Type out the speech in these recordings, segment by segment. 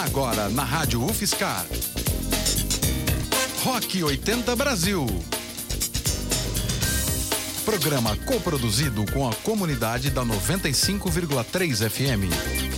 Agora na Rádio UFSCar. Rock 80 Brasil. Programa coproduzido com a comunidade da 95,3 FM.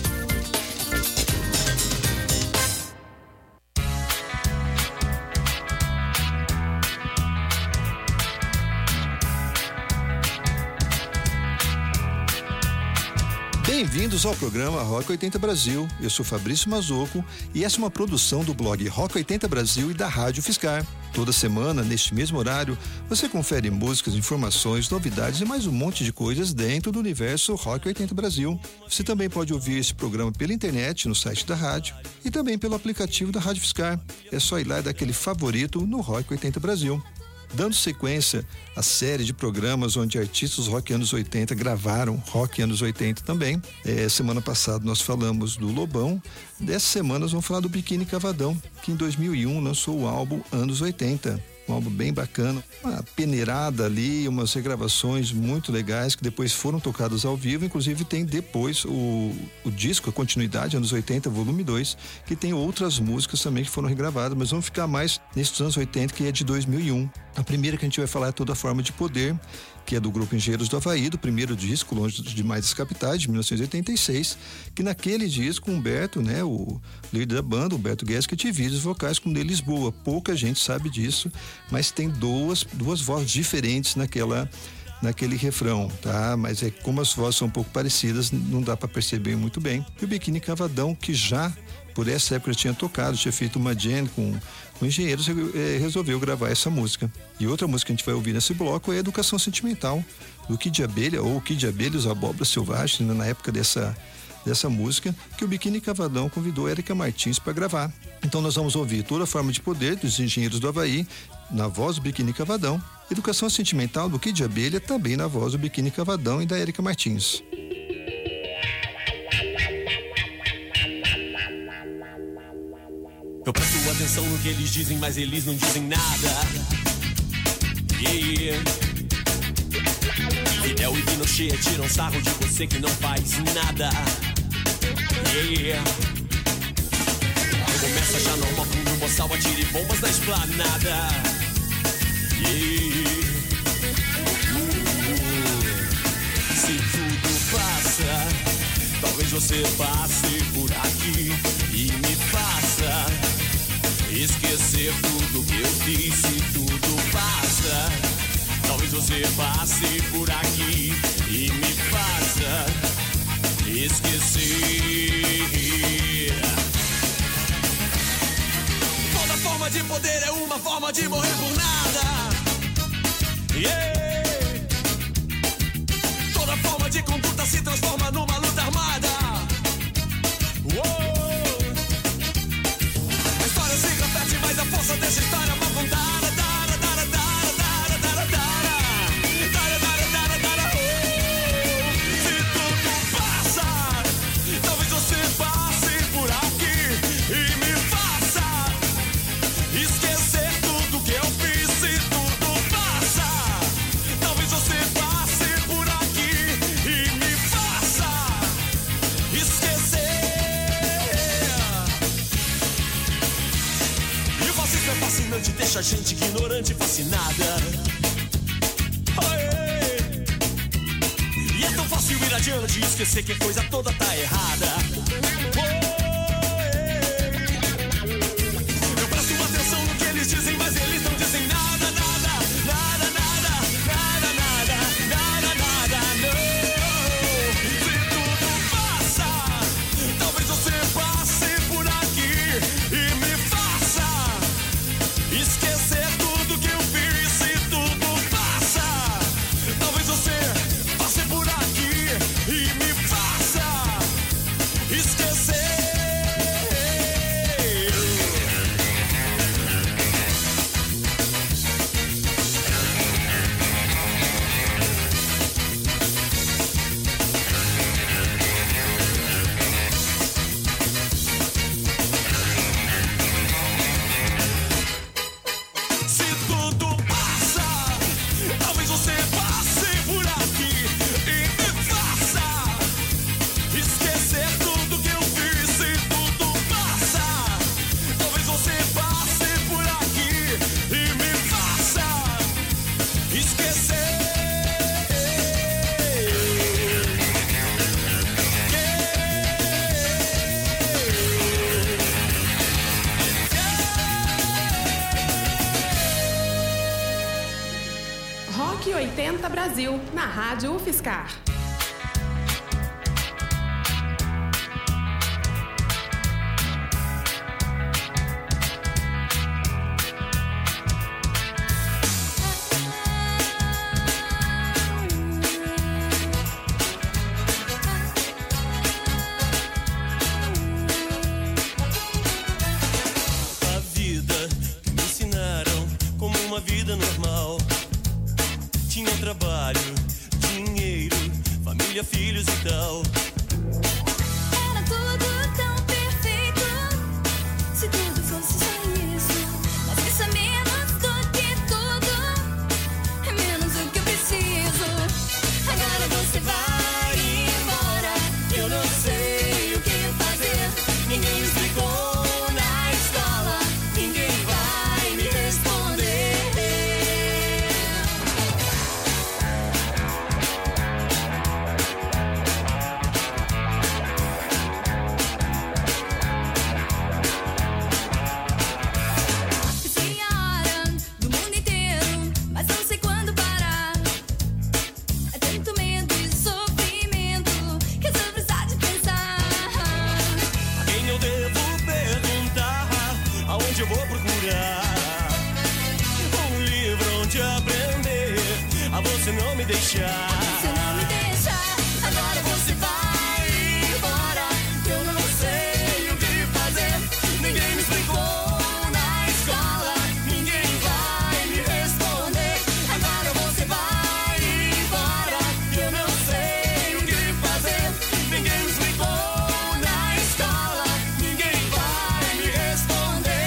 Bem-vindos ao programa Rock 80 Brasil. Eu sou Fabrício Mazocco e essa é uma produção do blog Rock 80 Brasil e da Rádio UFSCar. Toda semana, neste mesmo horário, você confere músicas, informações, novidades e mais um monte de coisas dentro do universo Rock 80 Brasil. Você também pode ouvir esse programa pela internet, no site da rádio e também pelo aplicativo da Rádio UFSCar. É só ir lá e dar aquele favorito no Rock 80 Brasil. Dando sequência à série de programas onde artistas rock anos 80 gravaram rock anos 80 também. Semana passada nós falamos do Lobão. Dessa semana nós vamos falar do Biquíni Cavadão, que em 2001 lançou o álbum Anos 80. Um álbum bem bacana, uma peneirada ali, umas regravações muito legais que depois foram tocadas ao vivo. Inclusive tem depois o disco, a continuidade, anos 80, volume 2, que tem outras músicas também que foram regravadas, mas vamos ficar mais nesses anos 80, que é de 2001. A primeira que a gente vai falar é Toda Forma de Poder, que é do grupo Engenheiros do Havaí, do primeiro disco, Longe Demais das Capitais, de 1986, que naquele disco Humberto, né, o líder da banda, Humberto Guedes, que divide os vocais com o Ney Lisboa. Pouca gente sabe disso, mas tem duas vozes diferentes naquele refrão, tá? Mas como as vozes são um pouco parecidas, não dá para perceber muito bem. E o Biquíni Cavadão, que já por essa época tinha tocado, tinha feito uma jam com Engenheiros, resolveu gravar essa música. E outra música que a gente vai ouvir nesse bloco é Educação Sentimental, do Kid de Abelha, ou Kid de Abelha e os Abóboras Selvagens, na época dessa música, que o Biquíni Cavadão convidou Érica Martins para gravar. Então nós vamos ouvir Toda Forma de Poder, dos Engenheiros do Havaí, na voz do Biquíni Cavadão. Educação Sentimental, do Kid de Abelha, também na voz do Biquíni Cavadão e da Érica Martins. Eu presto atenção no que eles dizem, mas eles não dizem nada. Yeah. Fidel e Pinochet tiram sarro de você que não faz nada. Yeah. Começa já normal com um boçal, atire bombas na esplanada. Yeah. Se tudo passa, talvez você passe por aqui e me faça esquecer tudo que eu disse. Tudo passa, talvez você passe por aqui e me faça esquecer. Toda forma de poder é uma forma de morrer por nada. Yeah. Toda forma de conduta se transforma numa luta armada. Uou. A história se repete, mas a força dessa história é mal contada. Se tudo passa, talvez você passe por aqui e me faça esquecer tudo que eu fiz. Se tudo passa, talvez você passe por aqui e me faça esquecer. E o fascismo é fascinante, deixa a gente ignorante e fascinada. E é tão fácil ir adiante e esquecer que a coisa toda tá errada. Eu presto atenção no que eles dizem, mas eles não dizem nada, nada, nada, nada, nada, nada, nada, nada, não. Se tudo passa, talvez você passe por aqui e me faça esquecer tudo que eu fiz. Se tudo passa, talvez você passe por aqui e me faça 80 Brasil, na Rádio UFSCar. Trabalho, dinheiro, família, filhos e tal. Era tudo tão perfeito, se tudo fosse só isso. Mas isso é menos do que tudo, é menos o que eu preciso. Agora você vai embora, eu não sei o que fazer. Ninguém me explicou na escola, ninguém vai me responder. Eu vou procurar um livro onde aprender a você não me deixar. Se não me deixar, agora você vai embora. Eu não sei o que fazer. Ninguém me explicou na escola, ninguém vai me responder. Agora você vai embora. Eu não sei o que fazer. Ninguém me explicou na escola, ninguém vai me responder.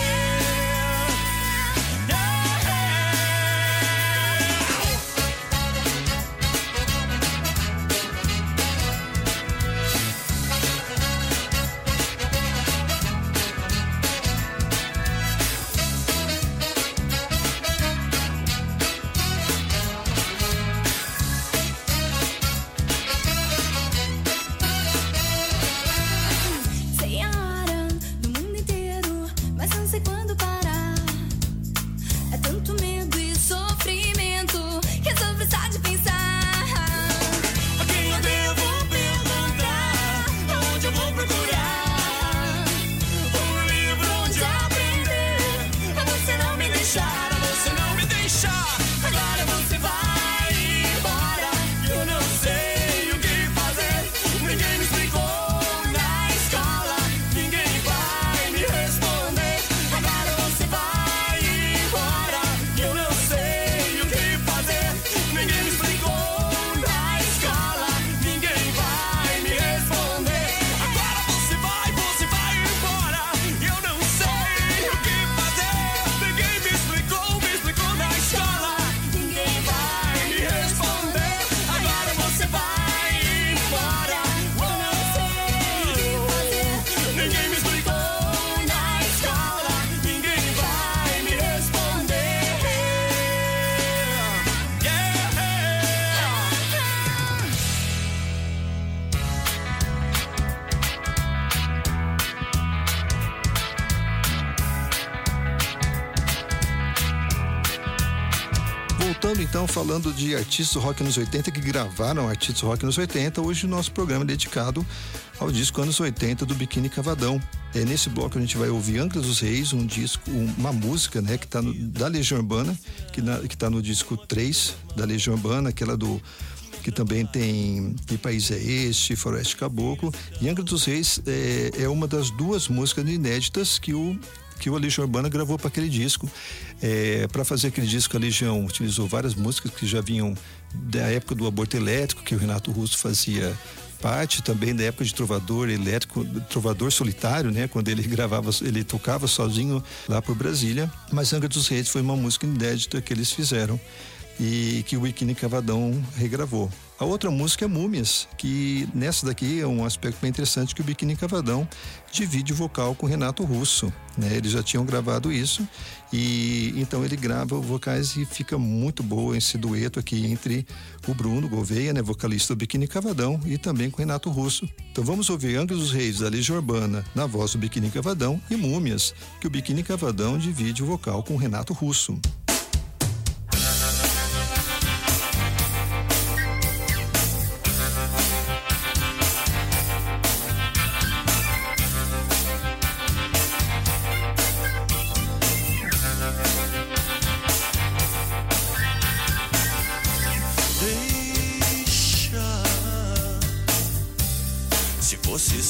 Sei a hora do mundo inteiro, mas não sei quando parar. É tanto medo e sofrimento que sofro só de pensar. A quem eu devo perguntar? Aonde eu vou procurar um livro onde aprender A você não me deixar, a você não me deixar. agora você vai embora. Eu não sei o que fazer. Ninguém me explicou Na escola, ninguém vai me responder. agora você vai embora. Eu não sei o que fazer. Ninguém me explicou Na escola, ninguém vai me responder. Agora você vai embora. Eu não sei o que fazer. Ninguém me explicou na escola. ninguém vai Me responder. Agora você vai embora. Eu não sei o que fazer. Ninguém me explicou Na escola, ninguém vai me responder. Voltando então, falando de artistas do rock nos 80 que gravaram artistas do rock nos 80, hoje o nosso programa é dedicado ao disco Anos 80 do Biquíni Cavadão. Nesse bloco a gente vai ouvir Angra dos Reis, um disco, uma música, né, que tá da Legião Urbana, que tá no disco 3 da Legião Urbana, aquela que também tem Que País é Este, Faroeste Caboclo. E Angra dos Reis é uma das duas músicas inéditas que a Legião Urbana gravou para aquele disco. Para fazer aquele disco, a Legião utilizou várias músicas que já vinham da época do Aborto Elétrico, que o Renato Russo fazia parte, também da época de Trovador Elétrico, Trovador Solitário, né? Quando ele tocava sozinho lá por Brasília. Mas Angra dos Reis foi uma música inédita que eles fizeram e que o Biquíni Cavadão regravou. A outra música é Múmias, que nessa daqui é um aspecto bem interessante, que o Biquíni Cavadão divide o vocal com o Renato Russo, né? Eles já tinham gravado isso e então ele grava vocais e fica muito boa esse dueto aqui entre o Bruno Gouveia, né, vocalista do Biquíni Cavadão, e também com o Renato Russo. Então vamos ouvir Angra dos Reis da Legião Urbana na voz do Biquíni Cavadão e Múmias, que o Biquíni Cavadão divide o vocal com o Renato Russo.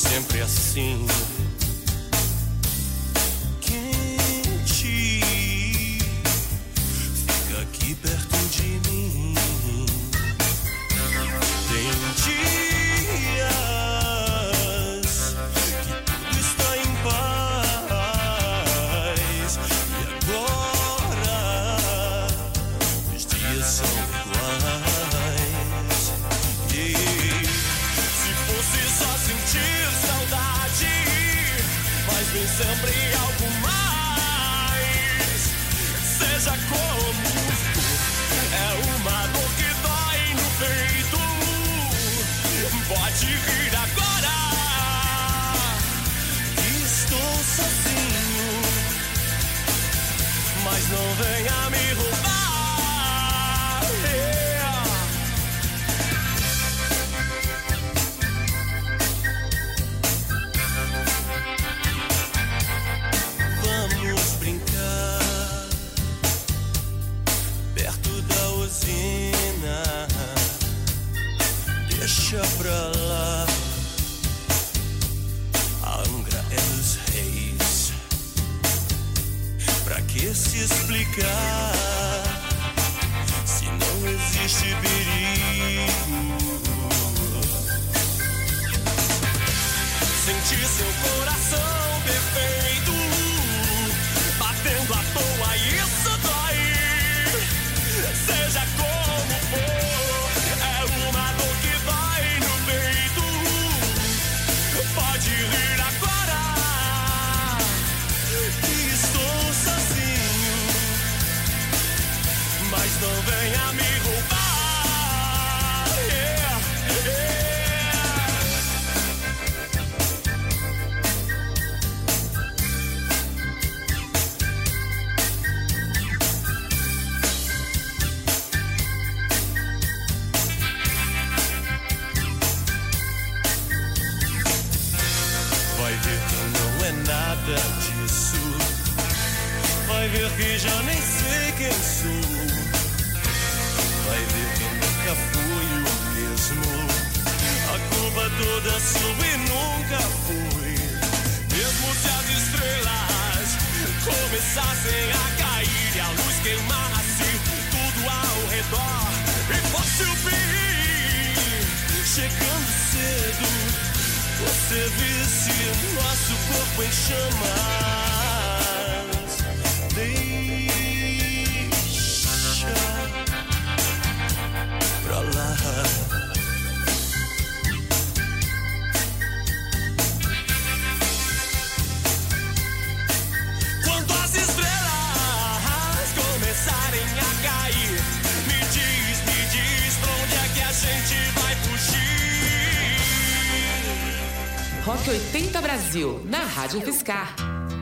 sempre assim, quente, fica aqui perto de mim. Tem dias que tudo está em paz, e agora os dias são iguais. Se fosse só sentir saudade, mas vem sempre algo mais. Seja como for, é uma dor que dói no peito. Pode rir agora, estou sozinho, mas não venha me roubar. Vamos brincar perto da usina, deixa pra lá. A Angra é dos reis. Pra que se explicar se não existe perigo? Sentir seu coração perfeito batendo à toa, isso dói. Seja como for, é uma dor que dói no peito. Pode rir agora, estou sozinho, mas não venha me roubar. Vai ver que não é nada disso. Vai ver que já nem sei quem sou. Vai ver que nunca fui o mesmo. A culpa toda sua e nunca fui. Mesmo se as estrelas começassem a cair e a luz queimasse tudo ao redor e fosse o fim chegando cedo, você visse nosso corpo em chamas. Deixa pra lá. Quando as estrelas começarem a cair, me diz pra onde é que a gente vai fugir. Rock 80 Brasil, na Rádio Fiscar.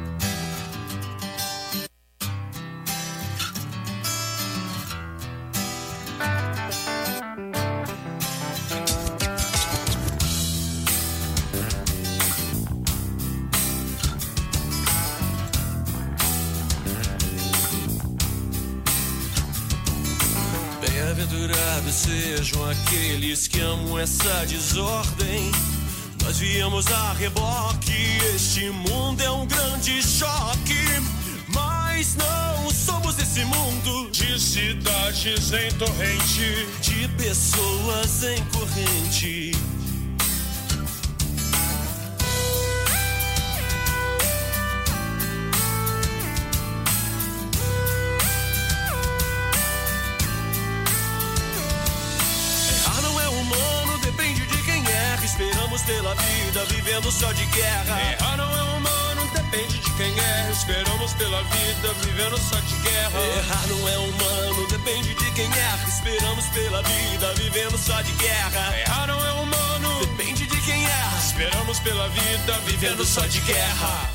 Bem-aventurados sejam aqueles que amam essa desordem. Nós viemos a reboque, este mundo é um grande choque. Mas não somos desse mundo de cidades em torrente, de pessoas em corrente. Errar não é humano, depende de quem erra. Esperamos pela vida, vivendo só de guerra. Errar não é humano, depende de quem erra. Esperamos pela vida, vivendo só de guerra. Errar não é humano, depende de quem erra. Esperamos pela vida, vivendo só de guerra. Errar não é humano, depende de quem erra. Esperamos pela vida, vivendo só de guerra.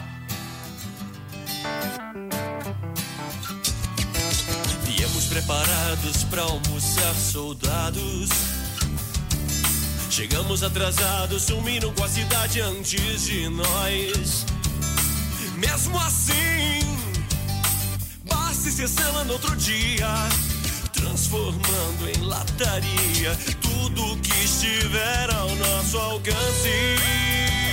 Viemos preparados pra almoçar, soldados. Chegamos atrasados, sumindo com a cidade antes de nós. Mesmo assim, basta esquecê-la no outro dia, transformando em lataria tudo que estiver ao nosso alcance.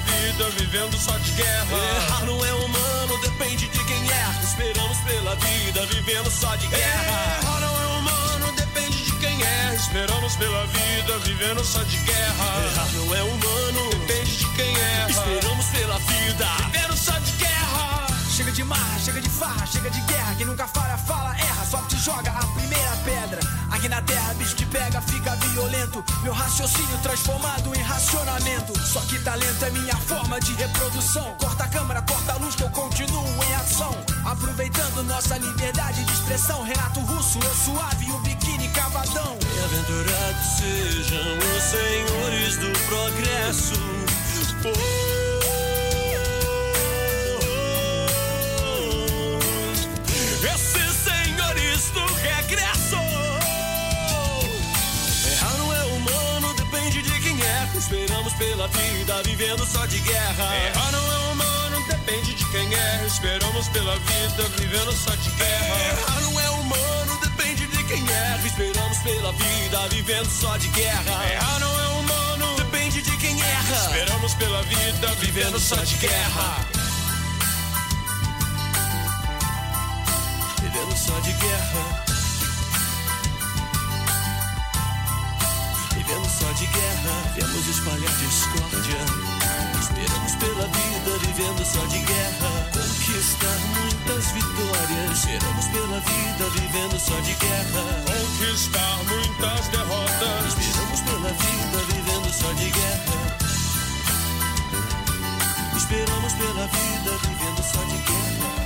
vida vivendo só de guerra. Errar não é humano, depende de quem erra. Esperamos pela vida vivendo só de guerra. Errar não é humano, depende de quem erra. Esperamos pela vida vivendo só de guerra. Errar não é humano, depende de quem erra. Esperamos pela vida vivendo só de guerra. Chega de marra, chega de farra, chega de guerra. Quem nunca falha, fala, erra, só te joga a primeira pedra. Aqui na terra, bicho que pega, fica violento. Meu raciocínio transformado em racionamento. Só que talento é minha forma de reprodução. Corta a câmera, corta a luz que eu continuo em ação. Aproveitando nossa liberdade de expressão. Renato Russo, eu suave e o biquíni cavadão. Bem-aventurados sejam os senhores do progresso. Esses senhores do regresso. Errar não é humano, depende de quem é. Esperamos pela vida, vivendo só de guerra. Errar não é humano, depende de quem é. Esperamos pela vida, vivendo só de guerra. Errar não é humano, depende de quem é. Esperamos pela vida, vivendo só de guerra. Errar não é humano, depende de quem erra. Esperamos pela vida, vivendo só de guerra. Vivendo só de guerra. Vivendo só de guerra. Viemos espalhar discórdia. Esperamos pela vida. Vivendo só de guerra. Conquistar muitas vitórias. Esperamos pela vida. Vivendo só de guerra. Conquistar muitas derrotas. Esperamos pela vida. Vivendo só de guerra. Esperamos pela vida. Vivendo só de guerra.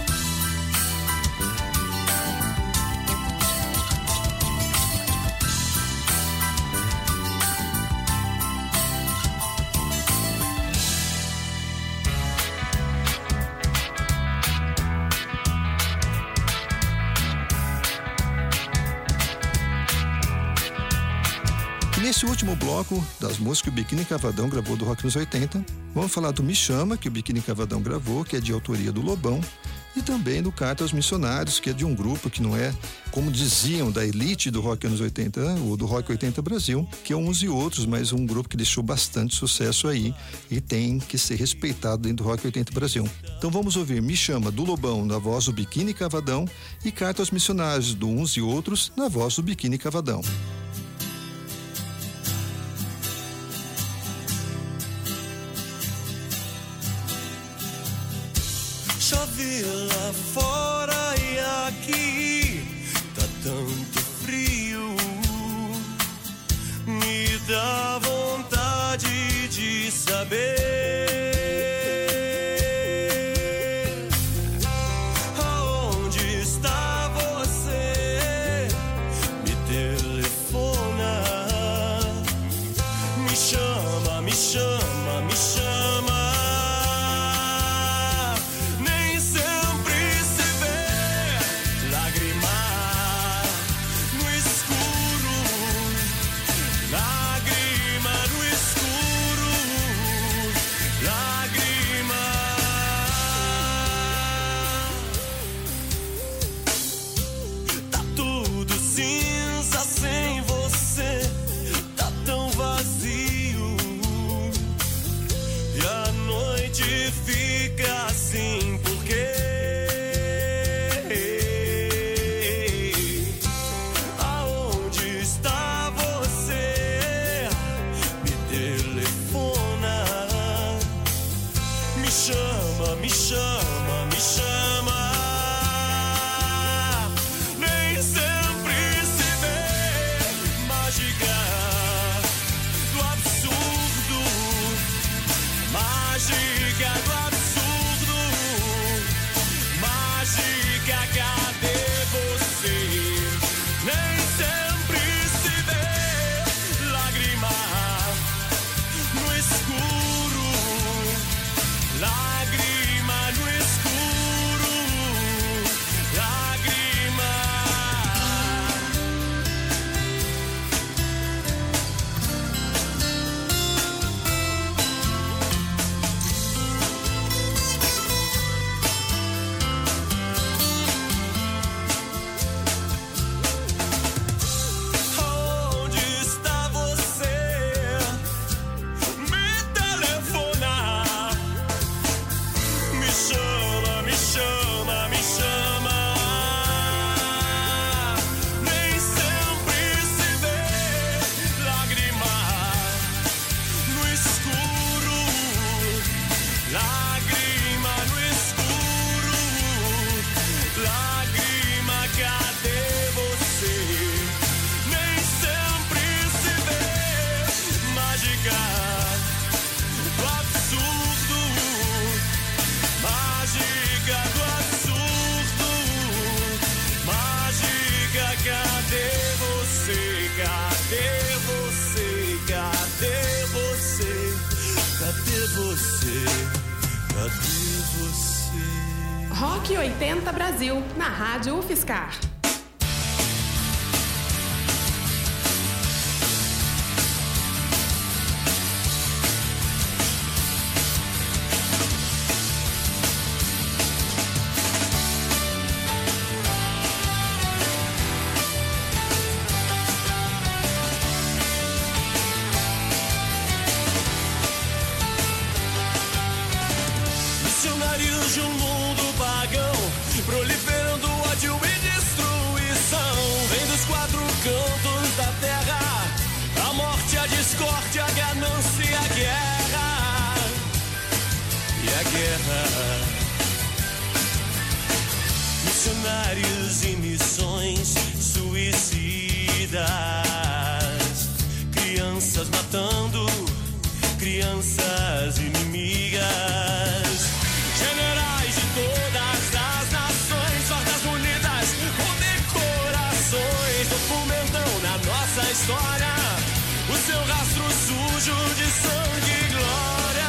Nesse último bloco das músicas que o Biquíni Cavadão gravou do Rock nos 80, vamos falar do Me Chama, que o Biquíni Cavadão gravou, que é de autoria do Lobão, e também do Carta aos Missionários, que é de um grupo que não é, como diziam, da elite do Rock anos 80, ou do Rock 80 Brasil, que é uns e outros, mas um grupo que deixou bastante sucesso aí e tem que ser respeitado dentro do Rock 80 Brasil. Então vamos ouvir Me Chama, do Lobão, na voz do Biquíni Cavadão, e Carta aos Missionários, do Uns e Outros, na voz do Biquíni Cavadão. Chove lá fora e aqui tá tanto frio. Me dá vontade de saber aonde está você. Me telefona, me chama, me chama, me chama. Lágrima no escuro, você? Cadê você? Rock 80 Brasil, na Rádio UFSCar. Missionários de um mundo pagão, proliferando ódio e destruição. Vem dos quatro cantos da terra, a morte, a discórdia, a ganância e a guerra. E a guerra. Missionários e missões suicidas, crianças matando, crianças inimigas. Generais de todas as nações, fardas unidas com decorações, documentam na nossa história o seu rastro sujo de sangue e glória.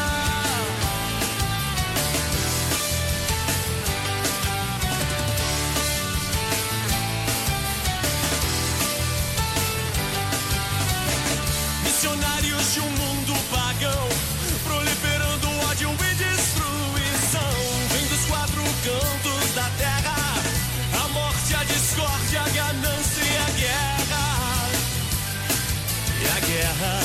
Missionários de um mundo pagão, proliferando ódio e destruição. Vem dos quatro cantos da terra, a morte, a discórdia, a ganância e a guerra. E a guerra.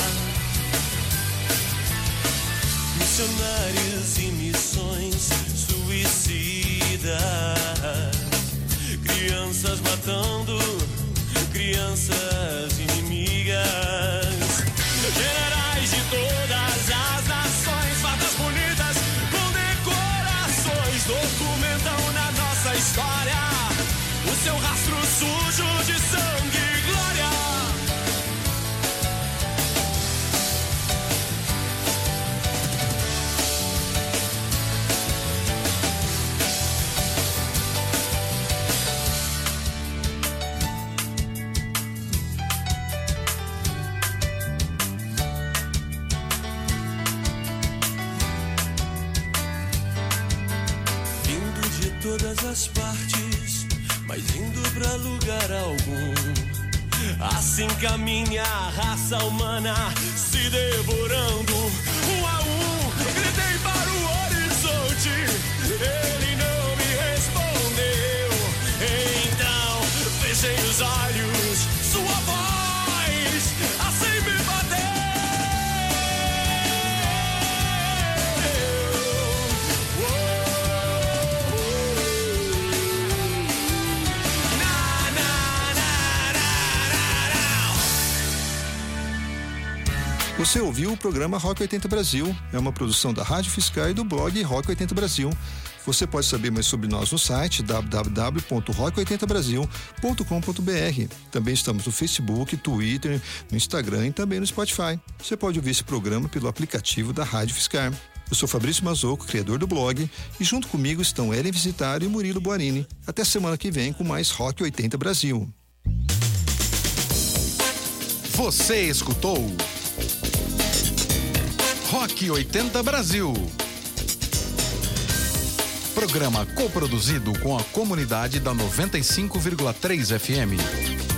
Missionários e missões suicidas, crianças matando, crianças inimigas. Generais de todas as nações, fardas bonitas com decorações, documentam na nossa história o seu rastro sujo de sangue e glória. Todas as partes, mas indo pra lugar algum. Assim caminha a raça humana, se devorando um a um. Gritei para o horizonte, ele não me respondeu. Então fechei os olhos, sua voz assim me bateu. Você ouviu o programa Rock 80 Brasil. É uma produção da Rádio Fiscar e do blog Rock 80 Brasil. Você pode saber mais sobre nós no site www.rock80brasil.com.br. Também estamos no Facebook, Twitter, no Instagram e também no Spotify. Você pode ouvir esse programa pelo aplicativo da Rádio Fiscar. Eu sou Fabrício Mazocco, criador do blog, e junto comigo estão Ellen Visitário e Murilo Boarini. Até semana que vem com mais Rock 80 Brasil. Você escutou Rock 80 Brasil. Programa coproduzido com a comunidade da 95,3 FM.